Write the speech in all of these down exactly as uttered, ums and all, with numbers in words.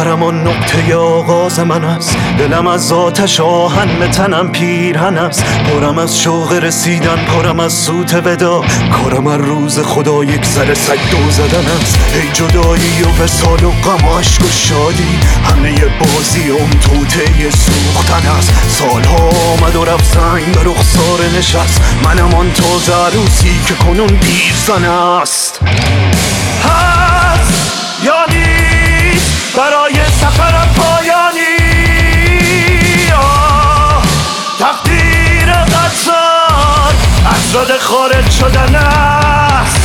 سفرم و نقطه آغاز من است. دلم از آتش آهن به تنم پیرهن است. پرم از شوق رسیدن، پرم از سوت ودا. کارم از روز خدا یک سر سگ دو زدن است. ای جدایی و وصال و غم و عشق و شادی، همه بازی اون توته سوختن است. سالها آمد و رفت، زنگ به رخسار نشست. منم آن تازه عروسی که کنون پیرزن است. هست یا نیست برای سفرم پایانی؟ آه تقدیر قدردان از رده خارج شدن است.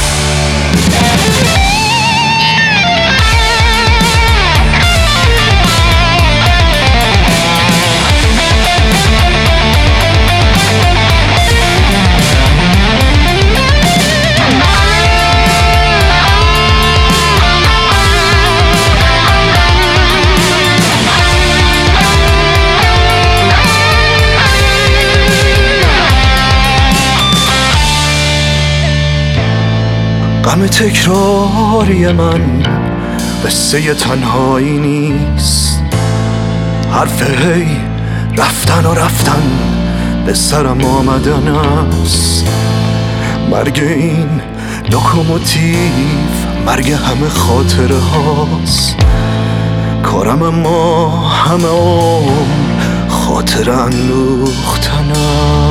غم تکراری من قصه تنهایی نیست. حرف هی رفتن و رفتن به سرم آمدن است. مرگ این لوکوموتیو، مرگ همه خاطره هاست. کارم اما همه عمر خاطره اندوختن است.